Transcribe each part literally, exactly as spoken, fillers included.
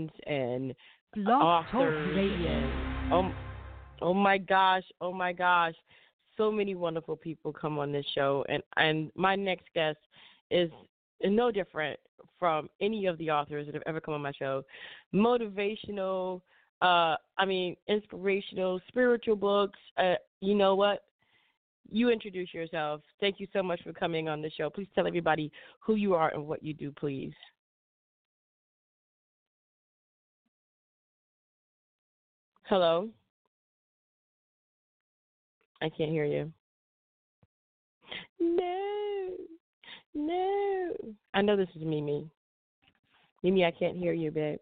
and Blog Talk authors Radio. and oh, oh my gosh, oh my gosh, so many wonderful people come on this show, and and my next guest is no different from any of the authors that have ever come on my show. Motivational, uh, I mean, inspirational, spiritual books. Uh, you know what? You introduce yourself. Thank you so much for coming on the show. Please tell everybody who you are and what you do, please. Hello? I can't hear you. No, no. I know this is Mimi. Mimi, I can't hear you, babe.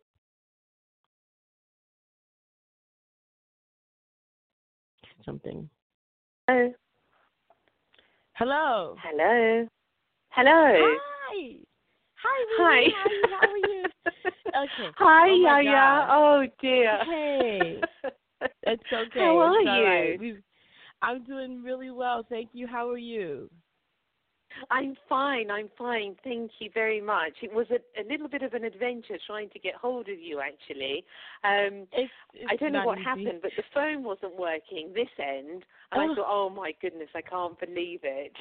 Something. Hello. Hello. Hello. Hello. Hi. Hi, Hi. Mimi. How, how are you? Okay. Hi, Oh my Yaya. gosh. Oh dear. Hey. It's okay. How are it's all you? right. We've, I'm doing really well. Thank you. How are you? I'm fine. I'm fine. Thank you very much. It was a, a little bit of an adventure trying to get hold of you, actually. Um, It's, it's I don't know not what easy. happened, but the phone wasn't working this end, and Oh. I thought, oh my goodness, I can't believe it.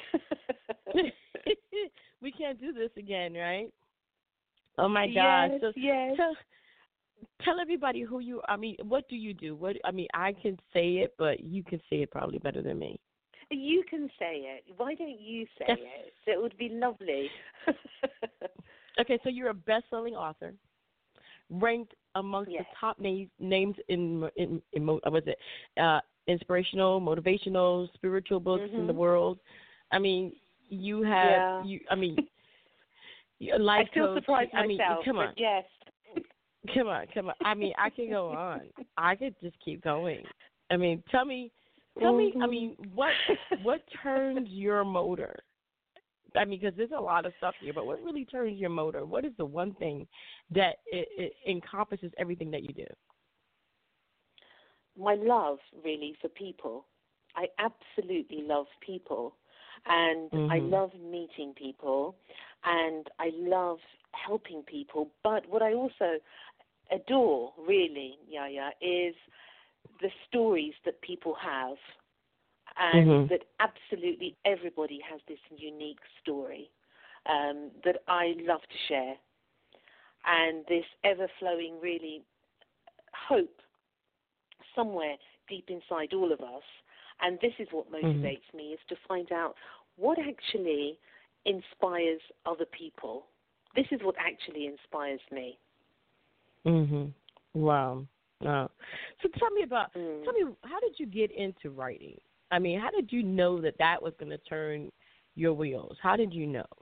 We can't do this again, right? Oh my gosh! Yes, So yes. tell tell everybody who you. I mean, what do you do? What I mean, I can say it, but you can say it probably better than me. You can say it. Why don't you say it? It would be lovely. Okay, so you're a best-selling author, ranked amongst Yes. the top names names in in, in mo- uh, was it uh, inspirational, motivational, spiritual books in the Mhm. world. I mean, you have Yeah. you. I mean, you're a life I feel coach. surprised I mean, myself, come on. but yes. Come on, come on. I mean, I can go on. I could just keep going. I mean, tell me, tell me. I Mhm. mean, what what turns your motor? I mean, because there's a lot of stuff here, but what really turns your motor? What is the one thing that it, it encompasses everything that you do? My love, really, for people. I absolutely love people. And I Mhm. love meeting people. And I love helping people. But what I also adore, really, Yaya, is the stories that people have. And Mhm. that absolutely everybody has this unique story um, that I love to share. And this ever-flowing, really, hope somewhere deep inside all of us. And this is what motivates Mhm. me, is to find out what actually inspires other people. This is what actually inspires me. Mhm. Wow. Wow. So tell me about. Mm. Tell me, how did you get into writing? I mean, how did you know that that was going to turn your wheels? How did you know?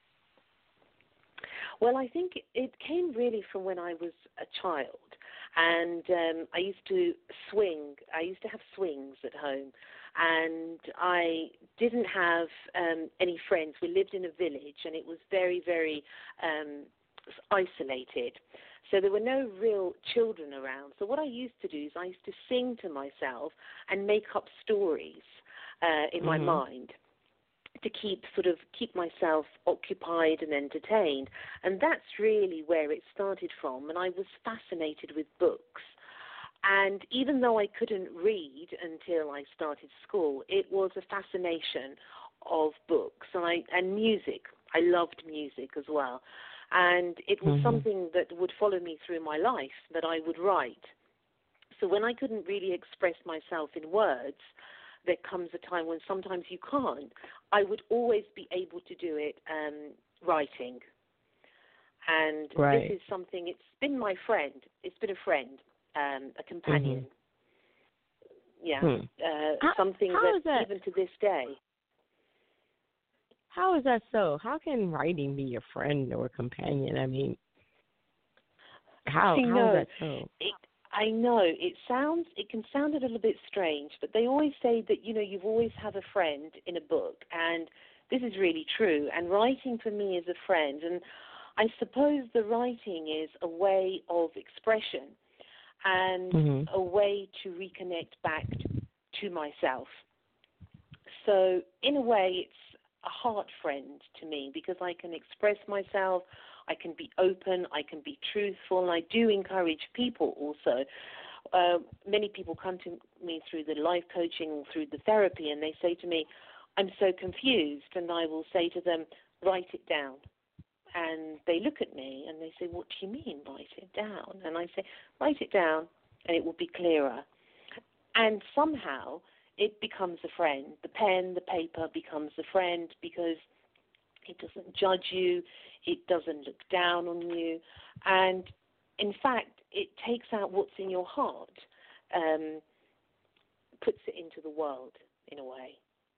Well, I think it came really from when I was a child. And um, I used to swing. I used to have swings at home. And I didn't have um, any friends. We lived in a village, and it was very, very um, isolated. So there were no real children around. So what I used to do is I used to sing to myself and make up stories uh, in my Mhm. mind to keep sort of keep myself occupied and entertained. And that's really where it started from. And I was fascinated with books. And even though I couldn't read until I started school, it was a fascination of books and, I, and music. I loved music as well. And it was Mhm. something that would follow me through my life, that I would write. So when I couldn't really express myself in words, there comes a time when sometimes you can't. I would always be able to do it um, writing. And Right. this is something, it's been my friend. It's been a friend, um, a companion. Mhm. Yeah, Hmm. uh, How, something how that is that? even to this day. How is that so? How can writing be your friend or companion? I mean, how See, how is no, that so? it, I know it sounds, it can sound a little bit strange, but they always say that, you know, you've always have a friend in a book, and this is really true. And writing for me is a friend, and I suppose the writing is a way of expression and Mhm. a way to reconnect back to myself. So in a way, it's a heart friend to me because I can express myself. I can be open, I can be truthful, and I do encourage people also. Uh, many people come to me through the life coaching or through the therapy, and they say to me, I'm so confused, and I will say to them, write it down. And they look at me and they say, what do you mean, write it down? And I say, write it down and it will be clearer. And somehow it becomes a friend. The pen, the paper becomes a friend because it doesn't judge you, it doesn't look down on you, and in fact, it takes out what's in your heart, um, puts it into the world in a way.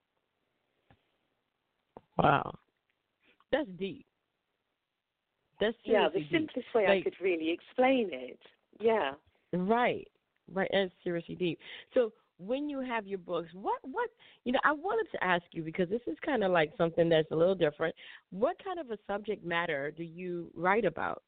Wow. That's deep. That's yeah, the deep. simplest way like, I could really explain it. Yeah. Right. Right. That's seriously deep. So when you have your books, what, what, you know, I wanted to ask you, because this is kind of like something that's a little different. What kind of a subject matter do you write about?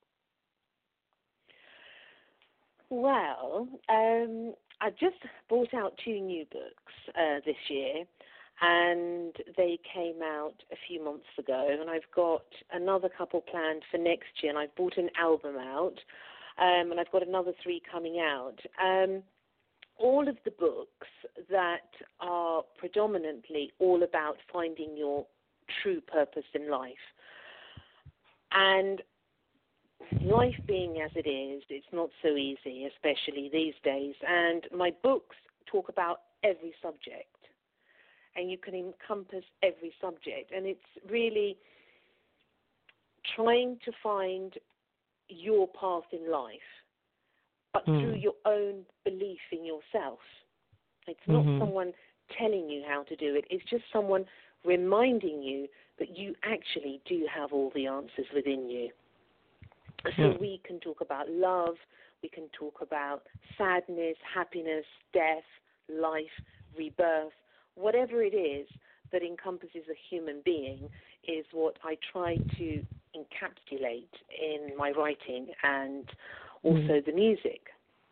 Well, um, I just brought out two new books uh, this year, and they came out a few months ago, and I've got another couple planned for next year, and I've brought an album out, um, and I've got another three coming out. Um, all of the books that are predominantly all about finding your true purpose in life. And life being as it is, it's not so easy, especially these days. And my books talk about every subject. And you can encompass every subject. And it's really trying to find your path in life, but mm. through your own belief in yourself. It's not mm-hmm. someone telling you how to do it. It's just someone reminding you that you actually do have all the answers within you. So mm. we can talk about love, we can talk about sadness, happiness, death, life, rebirth. Whatever it is that encompasses a human being is what I try to encapsulate in my writing and also mm. the music.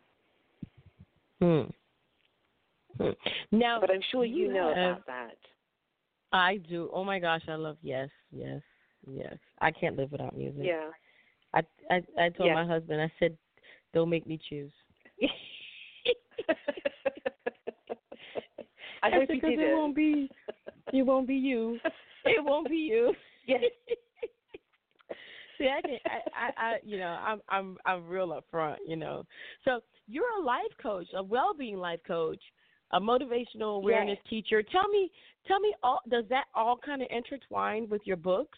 Hmm. Hmm. Now, but I'm sure you, you know have, about that. I do. Oh my gosh, I love yes, yes, yes. I can't live without music. Yeah. I I, I told yeah. my husband, I said, don't make me choose. I, I hope said, you did it. It won't be. It won't be you. It won't be you. Yes. See, I, can, I, I, I, you know, I'm, I'm, I'm real upfront, you know. So you're a life coach, a well-being life coach, a motivational awareness yes. teacher. Tell me, tell me, all does that all kind of intertwine with your books?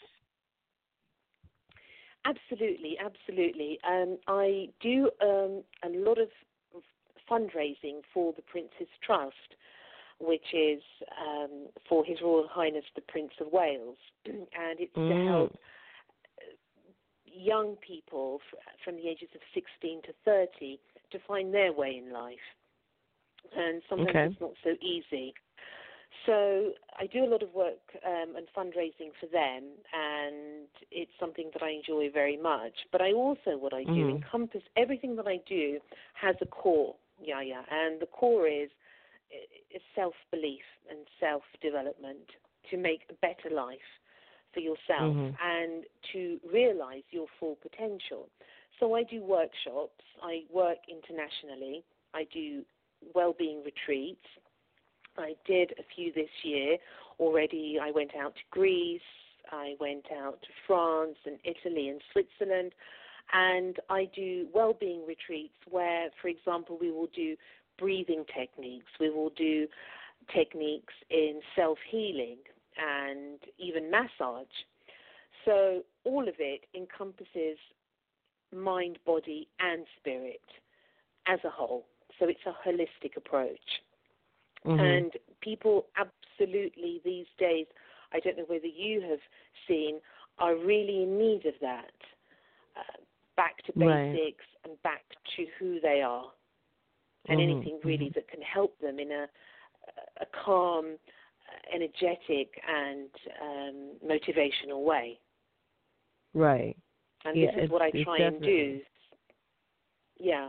Absolutely, absolutely. Um, I do um, a lot of fundraising for the Prince's Trust, which is um, for His Royal Highness the Prince of Wales, and it's mm. to help young people from the ages of sixteen to thirty to find their way in life. And sometimes okay. it's not so easy. So I do a lot of work um, and fundraising for them, and it's something that I enjoy very much. But I also, what I do, mm. encompass everything that I do has a core, yeah, yeah, and the core is, is self-belief and self-development to make a better life for yourself mm-hmm. and to realize your full potential. So I do workshops. I work internationally. I do well-being retreats. I did a few this year already. I went out to Greece. I went out to France and Italy and Switzerland. And I do well-being retreats where, for example, we will do breathing techniques. We will do techniques in self-healing and even massage. So all of it encompasses mind, body, and spirit as a whole. So it's a holistic approach. Mm-hmm. And people absolutely these days, I don't know whether you have seen, are really in need of that. Uh, back to basics right. and back to who they are. And mm-hmm. anything really mm-hmm. that can help them in a, a calm, energetic, and um, motivational way. Right. And yeah, this is what I try and do. Yeah.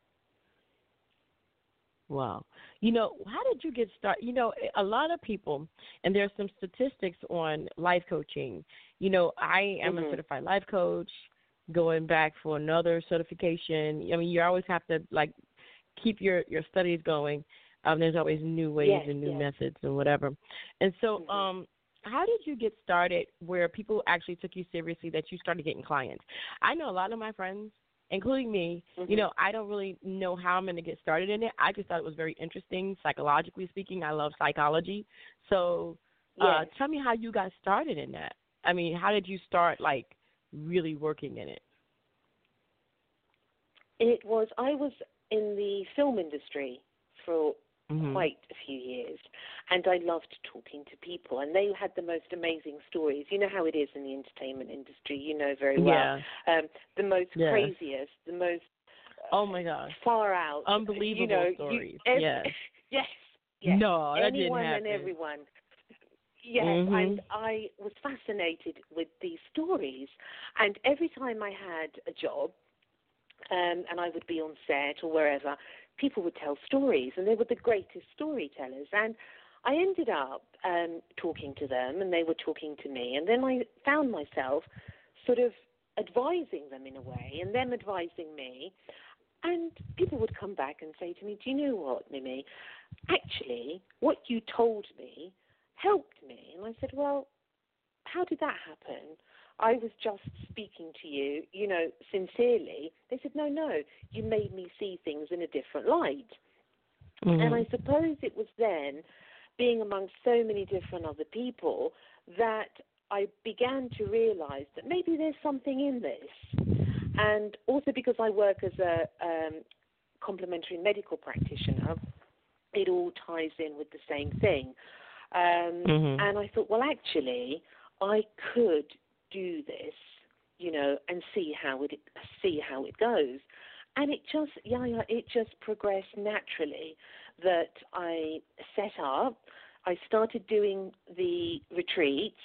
Wow. You know, how did you get started? You know, a lot of people, and there's some statistics on life coaching. You know, I am mm-hmm. a certified life coach. going back for another certification. I mean, you always have to like keep your your studies going. Um, there's always new ways Yes, and new yes. methods and whatever. And so, Mhm. um, how did you get started where people actually took you seriously, that you started getting clients? I know a lot of my friends, including me, Mhm. you know, I don't really know how I'm going to get started in it. I just thought it was very interesting, psychologically speaking. I love psychology. So uh, Yes. tell me how you got started in that. I mean, how did you start, like, really working in it? It was, I was in the film industry for Mm-hmm. quite a few years, and I loved talking to people, and they had the most amazing stories. You know how it is in the entertainment industry, you know very well. Yeah. Um, the most Yes. craziest, the most uh, Oh, my gosh. far out, Unbelievable you know, stories. You, ev- Yes. yes, yes. No, that didn't Anyone and happen. everyone. Yes, Mm-hmm. and I was fascinated with these stories, and every time I had a job, um, and I would be on set or wherever, people would tell stories, and they were the greatest storytellers. And I ended up um, talking to them, and they were talking to me, and then I found myself sort of advising them in a way, and them advising me. And people would come back and say to me, "Do you know what, Mimi? Actually, what you told me helped me." And I said, "Well, how did that happen? I was just speaking to you, you know, sincerely." They said, "No, no, you made me see things in a different light." Mm-hmm. And I suppose it was then, being amongst so many different other people, that I began to realize that maybe there's something in this. And also because I work as a um, complementary medical practitioner, it all ties in with the same thing. Um, Mm-hmm. and I thought, well, actually, I could do this, you know, and see how it see how it goes. And it just, yeah, yeah, it just progressed naturally. That I set up, I started doing the retreats.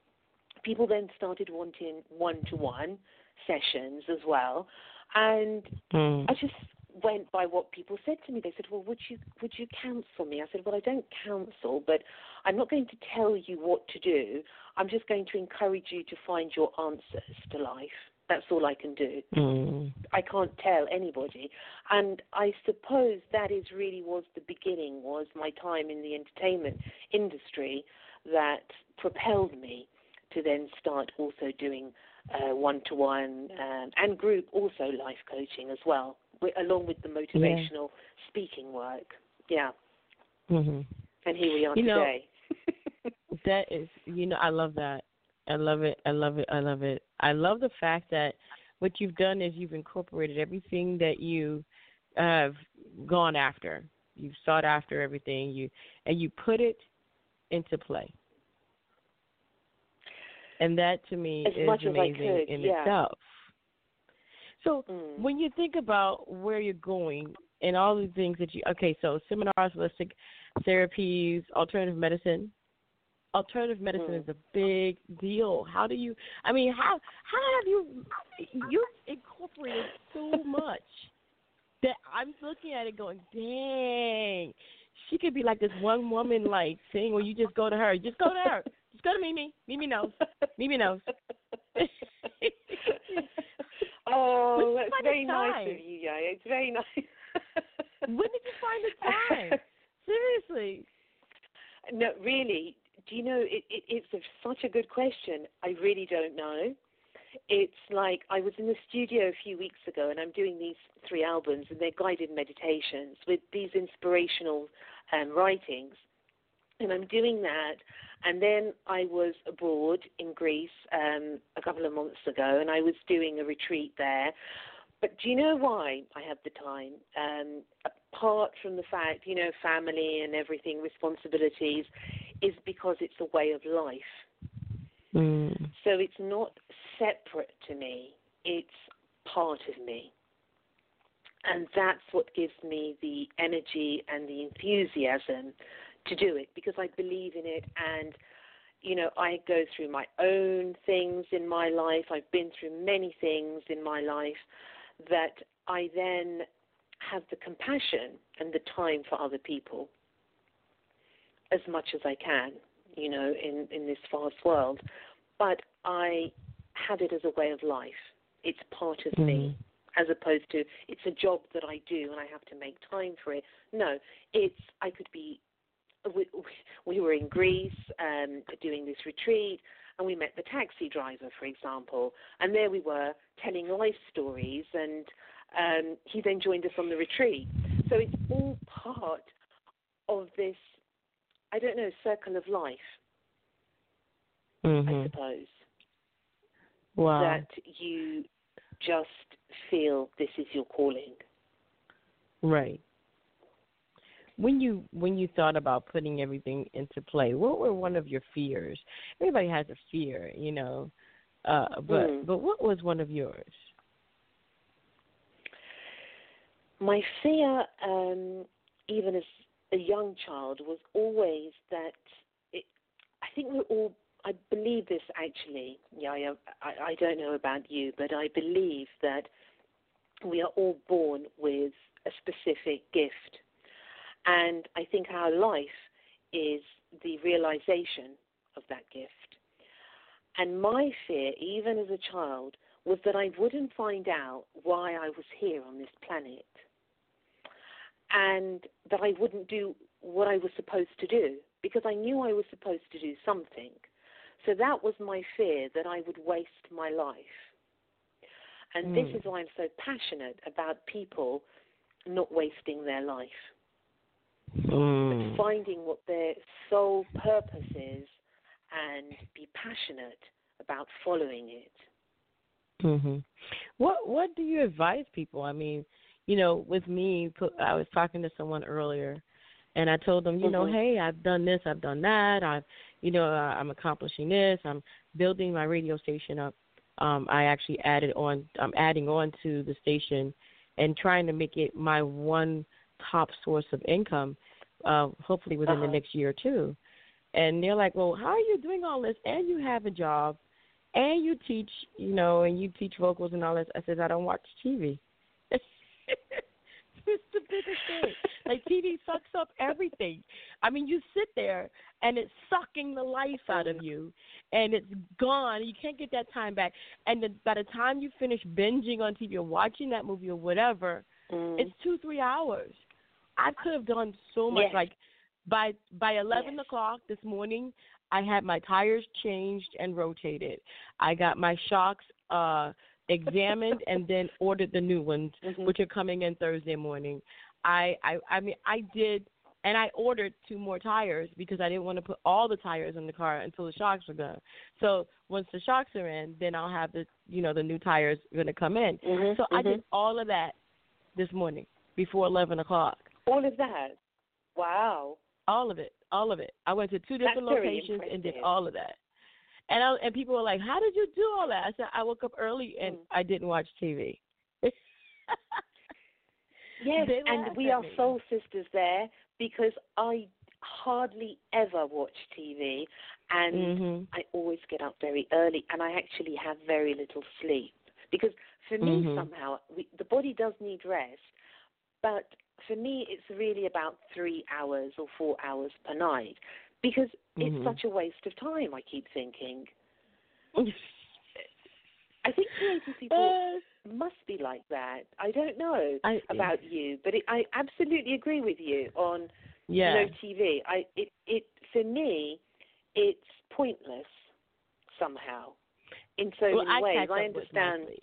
People then started wanting one-to-one sessions as well, and Mm. I just went by what people said to me. They said, "Well, would you would you counsel me?" I said, "Well, I don't counsel, but I'm not going to tell you what to do. I'm just going to encourage you to find your answers to life. That's all I can do. Mm. I can't tell anybody." And I suppose that is really was the beginning, was my time in the entertainment industry that propelled me to then start also doing uh, one-to-one um, and group, also life coaching as well, wi- along with the motivational yeah. speaking work. Yeah. Mm-hmm. And here we are you today. Know, that is, you know, I love that. I love it. I love it. I love it. I love the fact that what you've done is you've incorporated everything that you have gone after. You've sought after everything, you and you put it into play. And that, to me, as is much amazing as I could, in yeah. itself. So mm. when you think about where you're going and all the things that you, okay, so seminars, holistic therapies, alternative medicine. Alternative medicine mm. is a big deal. How do you, I mean, how how have you, you've incorporated so much that I'm looking at it going, dang, she could be like this one woman like thing where you just go to her. Just go to her. Just go to Mimi. Mimi knows. Mimi knows. Oh, that's very nice of you, yeah. It's very nice. When did you find the time? Seriously. No, really. Do you know, it, it, it's a, such a good question. I really don't know. It's like I was in the studio a few weeks ago, and I'm doing these three albums, and they're guided meditations with these inspirational um, writings. And I'm doing that, and then I was abroad in Greece um, a couple of months ago, and I was doing a retreat there. But do you know why I have the time? Um, apart from the fact, you know, family and everything, responsibilities, is because it's a way of life. Mm. So it's not separate to me. It's part of me. And that's what gives me the energy and the enthusiasm to do it, because I believe in it. And, you know, I go through my own things in my life. I've been through many things in my life that I then have the compassion and the time for other people as much as I can, you know, in, in this fast world. But I have it as a way of life. It's part of mm-hmm. me, as opposed to it's a job that I do and I have to make time for it. No, it's I could be. We, we were in Greece um, doing this retreat, and we met the taxi driver, for example, and there we were telling life stories, and um, he then joined us on the retreat. So it's all part of this, I don't know, circle of life, mm-hmm. I suppose. Wow. That you just feel this is your calling. Right. When you when you thought about putting everything into play, what were one of your fears? Everybody has a fear, you know, uh, but mm. but what was one of yours? My fear, um, even as a young child, was always that it, I think we're all. I believe this actually. Yeah, I, I, I don't know about you, but I believe that we are all born with a specific gift. And I think our life is the realization of that gift. And my fear, even as a child, was that I wouldn't find out why I was here on this planet. And that I wouldn't do what I was supposed to do, because I knew I was supposed to do something. So that was my fear, that I would waste my life. And mm. this is why I'm so passionate about people not wasting their life. Mm. But finding what their sole purpose is and be passionate about following it. Mhm. What What do you advise people? I mean, you know, with me, I was talking to someone earlier, and I told them, you mm-hmm. know, hey, I've done this, I've done that, I've, you know, I'm accomplishing this, I'm building my radio station up. Um, I actually added on, I'm adding on to the station, and trying to make it my one top source of income, uh, hopefully within uh-huh. the next year or two. And they're like, well, how are you doing all this? And you have a job, and you teach, you know, and you teach vocals and all this. I said, I don't watch T V. It's the biggest thing. Like, T V sucks up everything. I mean, you sit there, and it's sucking the life out of you, and it's gone. You can't get that time back. And the, by the time you finish binging on T V or watching that movie or whatever, mm. it's two, three hours. I could have done so much. Yes. Like, by by eleven yes. o'clock this morning, I had my tires changed and rotated. I got my shocks uh, examined and then ordered the new ones, mm-hmm. which are coming in Thursday morning. I, I I mean, I did, and I ordered two more tires because I didn't want to put all the tires in the car until the shocks were done. So once the shocks are in, then I'll have the, you know, the new tires going to come in. Mm-hmm. So mm-hmm. I did all of that this morning before eleven o'clock. All of that? Wow. All of it, all of it. I went to two different That's locations and did all of that. And I, and people were like, "How did you do all that?" I said, "I woke up early and mm. I didn't watch T V." Yes, and we are me. soul sisters there, because I hardly ever watch T V, and mm-hmm. I always get up very early, and I actually have very little sleep, because for me mm-hmm. somehow we, the body does need rest, but for me it's really about three hours or four hours per night, because mm-hmm. it's such a waste of time, I keep thinking. I think creative people uh, must be like that. I don't know I, about you, but it, I absolutely agree with you on yeah. no T V. I it it for me, it's pointless somehow in so well, many I ways. Catch I up understand. With my sleep.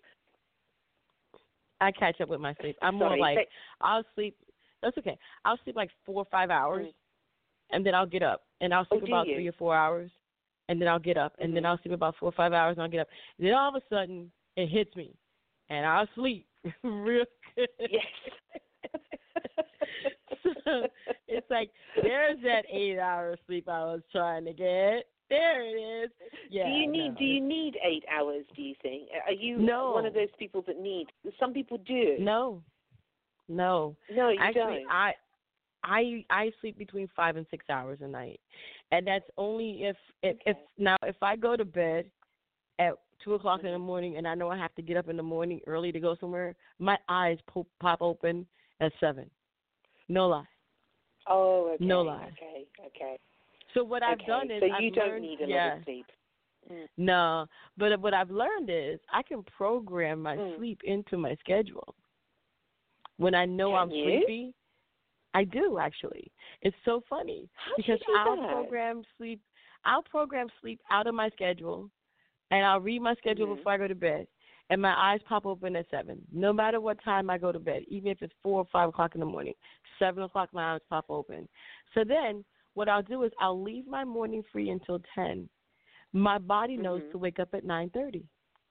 I catch up with my sleep. I'm Sorry, more like but, I'll sleep. That's okay. I'll sleep like four or five hours, mm. and then I'll get up, and I'll sleep oh, about you? three or four hours. And then I'll get up, and mm-hmm. then I'll sleep about four or five hours, and I'll get up. And then all of a sudden, it hits me, and I'll sleep real good. Yes. So it's like, there's that eight-hour sleep I was trying to get. There it is. Yeah. Do you need no, Do you need eight hours? Do you think? Are you no. one of those people that need? Some people do. No. No. No, you Actually, don't. I. I I sleep between five and six hours a night, and that's only if if, okay. if now if I go to bed at two o'clock mm-hmm. in the morning and I know I have to get up in the morning early to go somewhere, my eyes pop, pop open at seven. No lie. Oh, okay. No lie. Okay, okay. So what I've okay. done is so I've you don't learned, need a yeah, lot of sleep. Mm. No, but what I've learned is I can program my Mm. sleep into my schedule. When I know Can I'm you? sleepy, I do actually. It's so funny How do because you do I'll that? program sleep. I'll program sleep out of my schedule, and I'll read my schedule Mhm. before I go to bed, and my eyes pop open at seven. No matter what time I go to bed, even if it's four or five o'clock in the morning, seven o'clock my eyes pop open. So then, what I'll do is I'll leave my morning free until ten. My body knows Mhm. to wake up at nine thirty.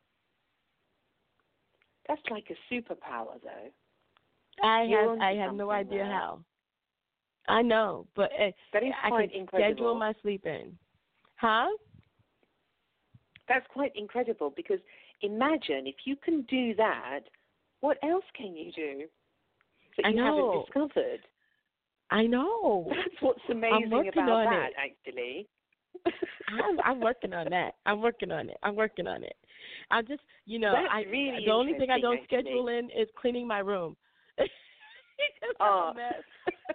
That's like a superpower, though. I You're have onto I have no something idea there. how. I know, but uh, That is I quite can incredible. schedule my sleep in. Huh? That's quite incredible because imagine if you can do that, what else can you do that I you know. haven't discovered? I know. That's what's I'm amazing working about on that, it. actually. I'm, I'm working on that. I'm working on it. I'm working on it. I just, you know, That's I really the only thing I interesting, don't actually. schedule in is cleaning my room. It's Oh. a mess.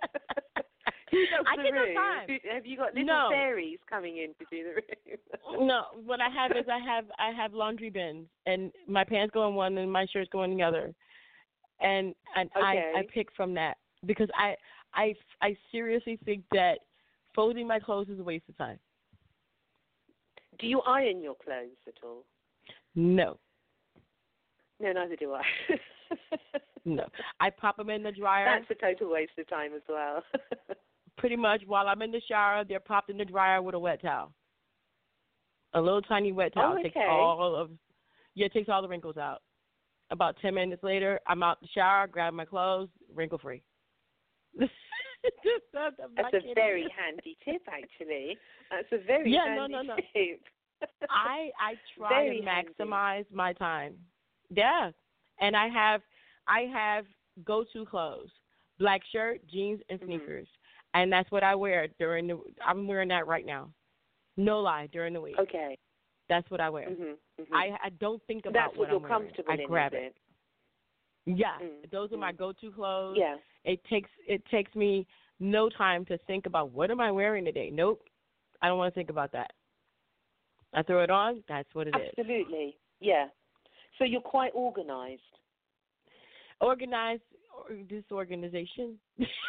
Who does I the get no room? time. Who- Have you got little No. fairies coming in to do the room? No, what I have is I have I have laundry bins, and my pants go in one, and my shirts go in the other, and and Okay. I I pick from that because I I I seriously think that folding my clothes is a waste of time. Do you iron your clothes at all? No, No, neither do I. no, I pop them in the dryer. That's a total waste of time as well. Pretty much while I'm in the shower, they're popped in the dryer with a wet towel, a little tiny wet towel. Oh, It takes okay. all of yeah, it takes all the wrinkles out. About ten minutes later, I'm out the shower, grab my clothes, wrinkle free. That's a very handy tip, actually. That's a very yeah, handy no, no, no. tip. I I try Very to handy. maximize my time. Yeah, and I have I have go-to clothes: black shirt, jeans, and sneakers, mm-hmm. and that's what I wear during the. I'm wearing that right now. No lie, during the week. Okay. That's what I wear. Mm-hmm, mm-hmm. I I don't think about that's what, what you're I'm wearing. comfortable I in, grab is it. it? Yeah, Mm-hmm. those are my go-to clothes. Yeah. It takes it takes me no time to think about what am I wearing today. Nope, I don't want to think about that. I throw it on. That's what it Absolutely. is. Absolutely. Yeah. So you're quite organized. Organized or disorganization.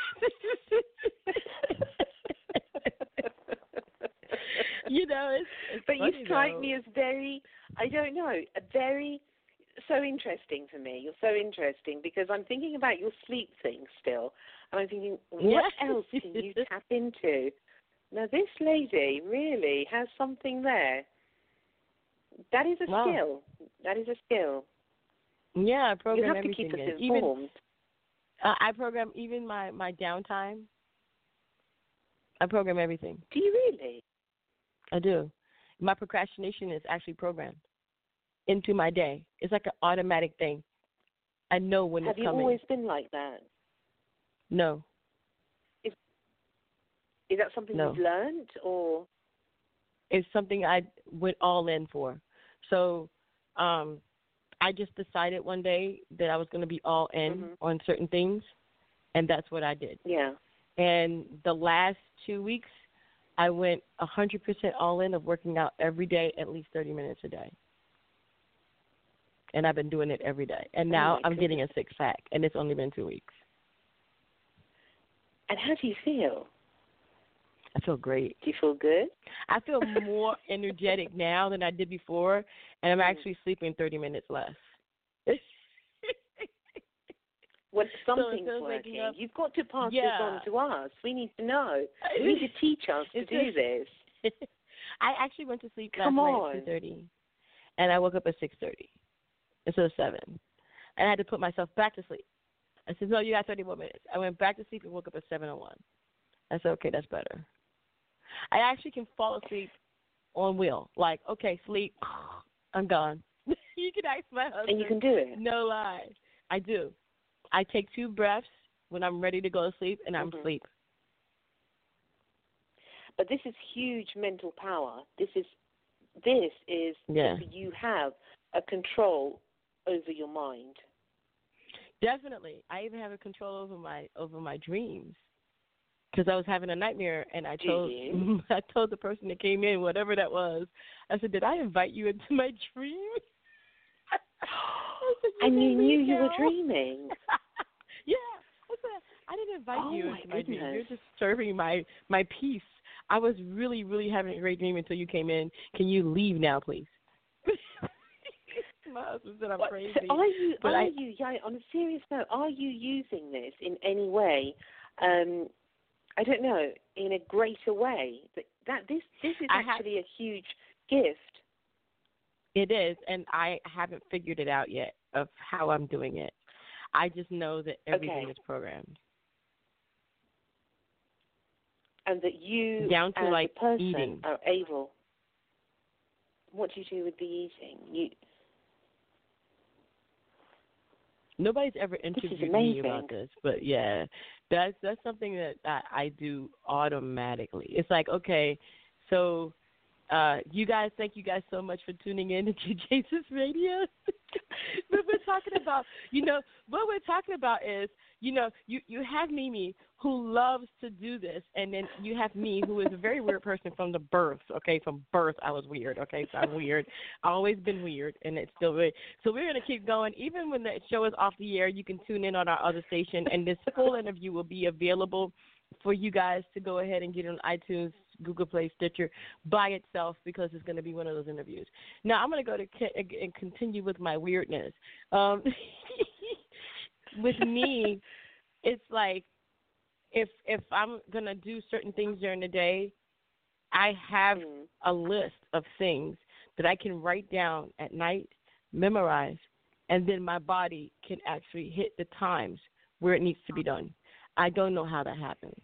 You know, it's, it's but funny, you strike though. me as very, I don't know, a very, so interesting to me. You're so interesting because I'm thinking about your sleep thing still, and I'm thinking, what Yeah. else can you tap into? Now, this lady really has something there. That is a Wow. skill. That is a skill. Yeah, I program you have to everything keep us in. informed. Even, uh, I program even my, my downtime. I program everything. Do you really? I do. My procrastination is actually programmed into my day. It's like an automatic thing. I know when have it's coming. Have you always been like that? No. Is, is that something no. you've learned, or? It's something I went all in for. So um, I just decided one day that I was going to be all in mm-hmm. on certain things, and that's what I did. Yeah. And the last two weeks, I went one hundred percent all in of working out every day, at least thirty minutes a day. And I've been doing it every day. And now oh I'm goodness. getting a six-pack, and it's only been two weeks. And how do you feel? I feel great. Do you feel good? I feel more energetic now than I did before, and I'm actually sleeping thirty minutes less. Well, something's so working. Up, You've got to pass yeah. this on to us. We need to know. You need to teach us to it's do just, this. I actually went to sleep Come last on. night at two thirty, and I woke up at six thirty instead of seven. And I had to put myself back to sleep. I said, no, you got thirty more minutes. I went back to sleep and woke up at seven oh one. I said, okay, that's better. I actually can fall asleep on will. Like, okay, sleep, I'm gone. You can ask my husband. And you can do it. No lie. I do. I take two breaths when I'm ready to go to sleep, and I'm mm-hmm. asleep. But this is huge mental power. This is, this is, yeah. you have a control over your mind. Definitely. I even have a control over my over my dreams. because I was having a nightmare, and I Do told you? I told the person that came in, whatever that was, I said, "Did I invite you into my dream?" I said, you And you knew now. you were dreaming. Yeah, I said, I didn't invite Oh, you my into my dream. goodness. You're disturbing my my peace. I was really, really having a great dream until you came in. Can you leave now, please? My husband said I'm What, crazy. so are you? but Are I, you? Yeah. On a serious note, are you using this in any way? Um, I don't know, in a greater way. That, that this this is I actually have, a huge gift. it is, and I haven't figured it out yet of how I'm doing it. I just know that everything Okay. is programmed. And that you, Down to as like a person, eating. are able. What do you do with the eating? You. Nobody's ever interviewed me about this, but yeah, that's that's something that I, I do automatically. It's like, okay, so uh, you guys, thank you guys so much for tuning in to Jesus Radio. What we're talking about, you know, what we're talking about is, you know, you, you have Mimi who loves to do this, and then you have me who is a very weird person from the birth, okay? From birth, I was weird, okay? So I'm weird. I've always been weird, and it's still weird. So we're going to keep going. Even when the show is off the air, you can tune in on our other station, and this full interview will be available for you guys to go ahead and get on iTunes, Google Play, Stitcher by itself, because it's going to be one of those interviews. Now, I'm going to go to and continue with my weirdness. Um, with me, it's like if if I'm going to do certain things during the day, I have Mm. a list of things that I can write down at night, memorize, and then my body can actually hit the times where it needs to be done. I don't know how that happens.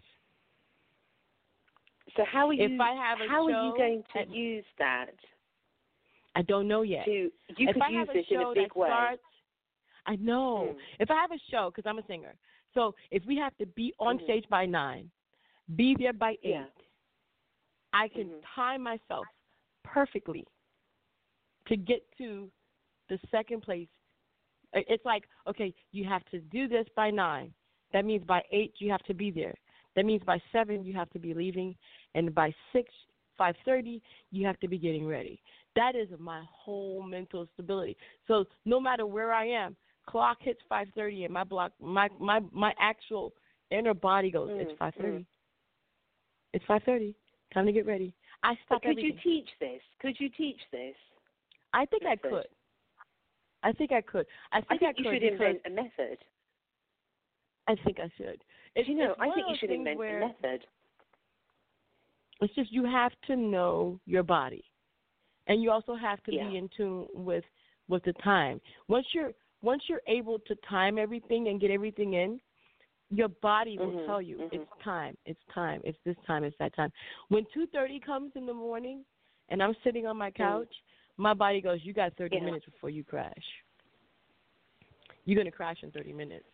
So how are you? If I have a how show are you going to at, use that? I don't know yet. To you if could I use have a this in show a big that way. starts, I know. Hmm. If I have a show, because I'm a singer, so if we have to be on Mm-hmm. stage by nine, be there by eight, Yeah. I can Mm-hmm. time myself perfectly to get to the second place. It's like, okay, you have to do this by nine. That means by eight you have to be there. That means by seven you have to be leaving, and by six, five thirty you have to be getting ready. That is my whole mental stability. So no matter where I am, clock hits five thirty, and my block, my my my actual inner body goes, Mm, it's five thirty. mm. It's five thirty. Time to get ready. I stop But could everything. you teach this? Could you teach this? I think method? I could. I think I could. I think I I, think you could should because invent a method. I think I should. It's, Do you know, it's I one think of you those should things invent where a method. It's just you have to know your body, and you also have to Yeah. be in tune with with the time. Once you're once you're able to time everything and get everything in, your body will Mhm, tell you mhm. it's time, it's time, it's this time, it's that time. When two thirty comes in the morning, and I'm sitting on my couch, mm. my body goes, "You got thirty Yeah. minutes before you crash. You're gonna crash in thirty minutes."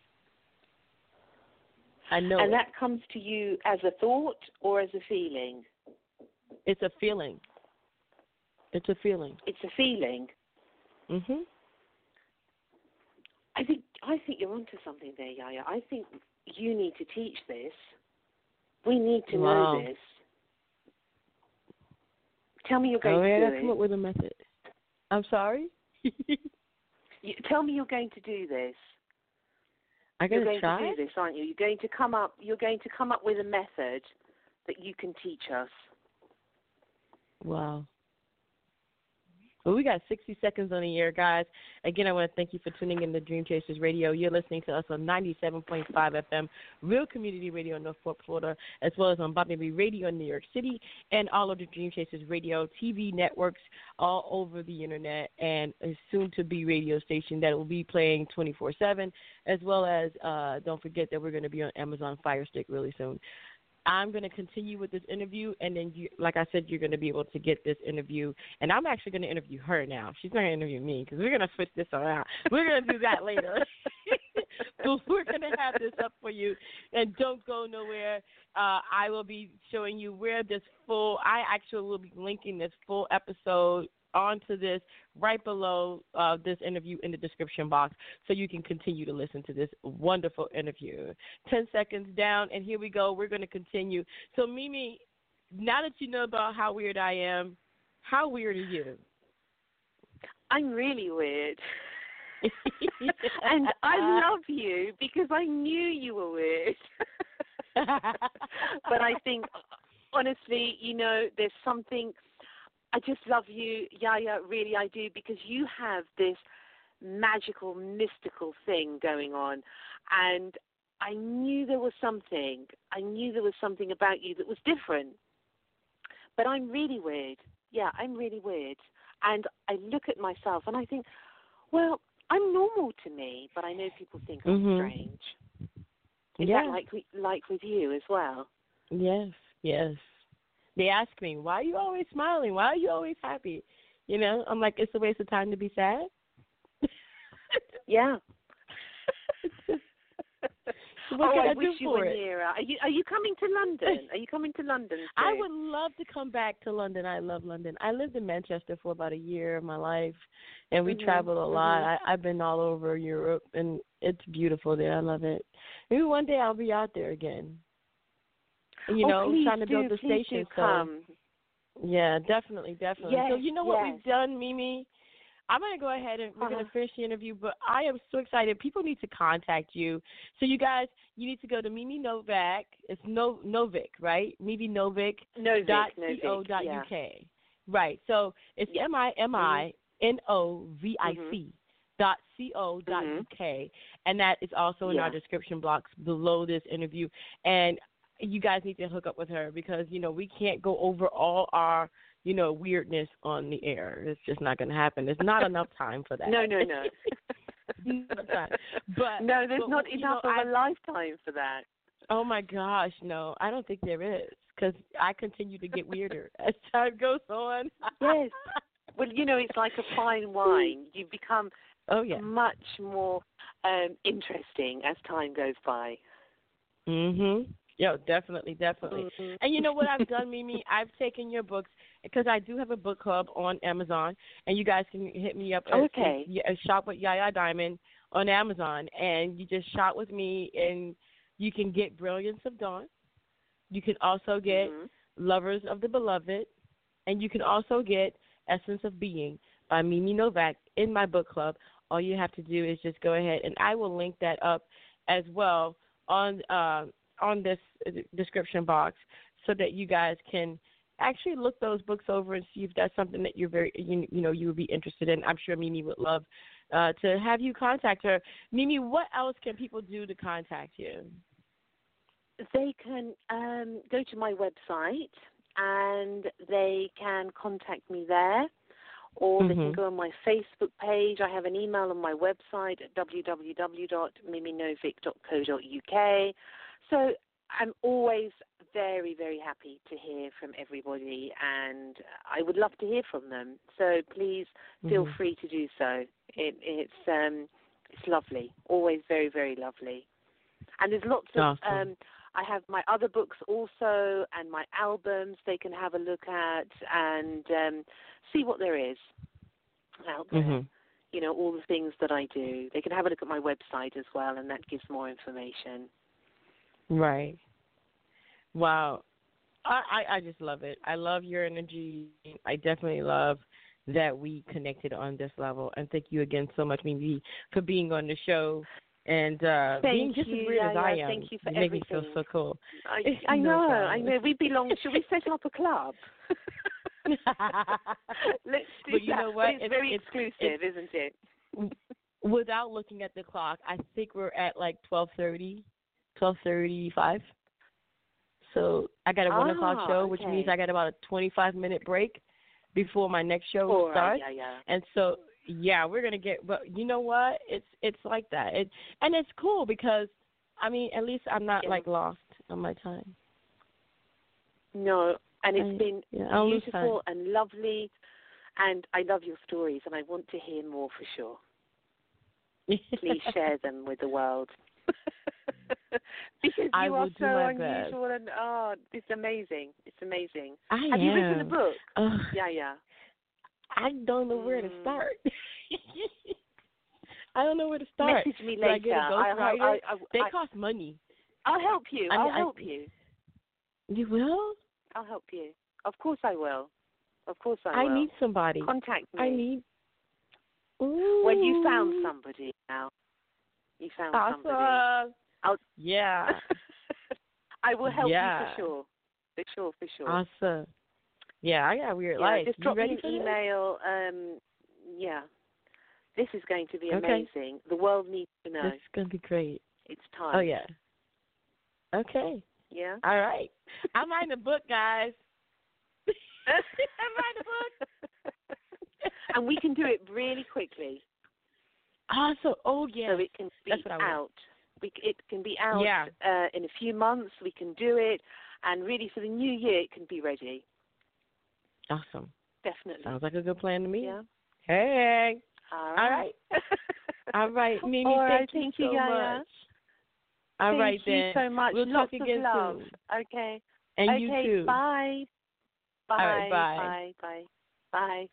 I know. And it. that comes to you as a thought or as a feeling? It's a feeling. It's a feeling. It's a feeling. Mhm. I think I think you're onto something there, Yaya. I think you need to teach this. We need to Wow. know this. Tell me you're going oh, to yeah, do I it. come up with a method. I'm sorry. You, tell me you're going to do this. I You're gotta going try. to do this, aren't you? You're going to come up. You're going to come up with a method that you can teach us. Wow. Well, we got sixty seconds on the air, guys. Again, I want to thank you for tuning in to Dream Chasers Radio. You're listening to us on ninety-seven point five F M, Real Community Radio in Norfolk, Florida, as well as on Bobby B Radio in New York City, and all of the Dream Chasers Radio T V networks all over the Internet, and a soon-to-be radio station that will be playing twenty-four seven, as well as uh, don't forget that we're going to be on Amazon Fire Stick really soon. I'm going to continue with this interview, and then, you, like I said, you're going to be able to get this interview. And I'm actually going to interview her now. She's not going to interview me because we're going to switch this around. We're going to do that later. But we're going to have this up for you. And don't go nowhere. Uh, I will be showing you where this full – I actually will be linking this full episode onto this right below uh, this interview in the description box so you can continue to listen to this wonderful interview. Ten seconds down, and here we go. We're going to continue. So, Mimi, now that you know about how weird I am, how weird are you? I'm really weird. And I love you because I knew you were weird. But I think, honestly, you know, there's something, I just love you, Yaya, really I do, because you have this magical, mystical thing going on. And I knew there was something. I knew there was something about you that was different. But I'm really weird. Yeah, I'm really weird. And I look at myself and I think, well, I'm normal to me, but I know people think I'm mm-hmm. strange. Is yeah. that like like with you as well? Yes, yes. They ask me, why are you always smiling? Why are you always happy? You know, I'm like, it's a waste of time to be sad. Yeah. What oh, can I, I do wish you for were it? nearer. Are you, are you coming to London? Are you coming to London soon? I would love to come back to London. I love London. I lived in Manchester for about a year of my life, and we mm-hmm, traveled a lot. mm-hmm. I, I've been all over Europe, and it's beautiful there. I love it. Maybe one day I'll be out there again. You oh, know, please trying to do, build the please station. Do come. So, yeah, definitely, definitely. Yes, so you know yes. what we've done, Mimi? I'm going to go ahead and we're uh-huh. going to finish the interview, but I am so excited. People need to contact you. So you guys, you need to go to Mimi Novak. It's no Novik, right? Mimi Novik. Novik, dot Novik, co dot yeah. uk. Right. So it's yeah. M I M I N O V I C mm-hmm. dot co dot mm-hmm. uk, and that is also in yeah. our description box below this interview. And you guys need to hook up with her because, you know, we can't go over all our – you know, weirdness on the air. It's just not going to happen. There's not enough time for that. No, no, no. no time. But no, there's but, not enough know, of I, a lifetime for that. Oh my gosh, no, I don't think there is because I continue to get weirder as time goes on. Yes. Well, you know, it's like a fine wine. You become oh yeah much more um, interesting as time goes by. Mhm. Yo, definitely, definitely. Mm-hmm. And you know what I've done, Mimi? I've taken your books because I do have a book club on Amazon, and you guys can hit me up. Oh, okay. At, at Shop with Yaya Diamond on Amazon, and you just shop with me, and you can get Brilliance of Dawn. You can also get mm-hmm. Lovers of the Beloved, and you can also get Essence of Being by Mimi Novak in my book club. All you have to do is just go ahead, and I will link that up as well on uh, on this description box so that you guys can actually look those books over and see if that's something that you're very, you, you know, you would be interested in. I'm sure Mimi would love uh, to have you contact her. Mimi, what else can people do to contact you? They can um, go to my website and they can contact me there, or mm-hmm. they can go on my Facebook page. I have an email on my website at w w w dot mimi novik dot co dot u k. So I'm always very, very happy to hear from everybody, and I would love to hear from them. So please feel mm-hmm. free to do so. It, it's um, it's lovely, always very, very lovely. And there's lots of. Awesome. Um, I have my other books also, and my albums they can have a look at and um, see what there is out there. Mm-hmm. You know, all the things that I do. They can have a look at my website as well, and that gives more information. Right. Wow. I, I, I just love it. I love your energy. I definitely love that we connected on this level. And thank you again so much, Mimi, for being on the show and uh, being just you. as weird yeah, as yeah. I am. Thank you for you everything. make me feel so cool. I, I no know. problem. I know. We belong. Should we set up a club? Let's do but you that. know what? But it's, it's very it's, exclusive, it's, isn't it? Without looking at the clock, I think we're at like twelve thirty, twelve thirty-five. So I got a one ah, o'clock show, okay. which means I got about a twenty-five minute break before my next show All starts. right, yeah, yeah. And so, yeah, we're gonna get. But you know what? It's it's like that. It and it's cool because, I mean, at least I'm not yeah. like lost on my time. No, and it's I, been yeah, beautiful and lovely, and I love your stories, and I want to hear more for sure. Please share them with the world. Because I you will are do so my unusual best. and oh, it's amazing. It's amazing. I Have am. you written a book? Uh, yeah, yeah. I don't know where to Mm. start. I don't know where to start. Message me Do I later. get a I'll, ghostwriter? I, I, They I, cost money. I'll help you. I mean, I'll I- help you. You will? I'll help you. Of course I will. Of course I I will. need somebody. Contact me. I need. Ooh. Well, you found somebody now. You found awesome. somebody. I'll... Yeah. I will help yeah. you for sure. For sure, for sure. Awesome. Yeah, I got a weird yeah, life. just You drop ready me for an this? email. Um, yeah. This is going to be Okay. amazing. The world needs to know. This is going to be great. It's time. Oh, yeah. Okay. Yeah? All right. I'm writing a book, guys. I'm writing a book. And we can do it really quickly. Awesome. Oh, yeah. So it can be That's what I want. out. We, it can be out Yeah. uh, in a few months. We can do it. And really, for the new year, it can be ready. Awesome. Definitely. Sounds like a good plan to me. Yeah. Hey. All All right. right. All right, Mimi, All right. thank you Thank so you, Yaya. much. All Thank right, you then. so much. We'll Lots talk again of love. soon. Okay. And okay, you too. Bye. Bye. All right, bye. Bye. Bye. Bye.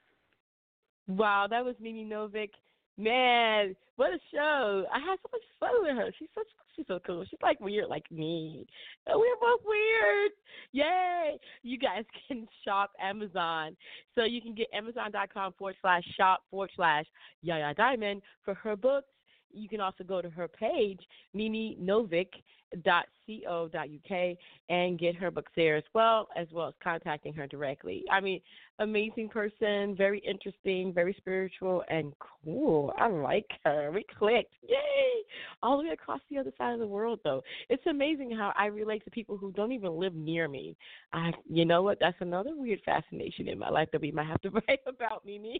Wow, that was Mimi Novick. Man, what a show. I had so much fun with her. She's such she's so cool. She's like weird like me. We're both weird. Yay. You guys can shop Amazon. So you can get amazon.com forward slash shop forward slash Yaya Diamond for her books. You can also go to her page, mimi novick dot co dot uk, and get her books there as well, as well as contacting her directly. I mean, amazing person, very interesting, very spiritual, and cool. I like her. We clicked. Yay! All the way across the other side of the world, though. It's amazing how I relate to people who don't even live near me. I, you know what? That's another weird fascination in my life that we might have to write about, Mimi.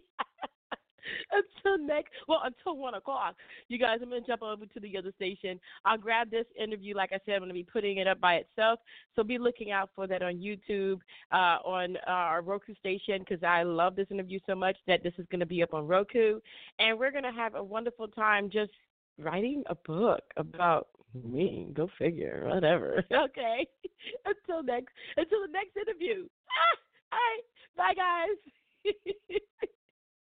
Until next, well, until one o'clock, you guys. I'm gonna jump over to the other station. I'll grab this interview. Like I said, I'm gonna be putting it up by itself, so be looking out for that on YouTube, uh, on our Roku station, because I love this interview so much that this is gonna be up on Roku, and we're gonna have a wonderful time just writing a book about me. Go figure, whatever. Okay. Until next, until the next interview. Ah, all right, bye, guys.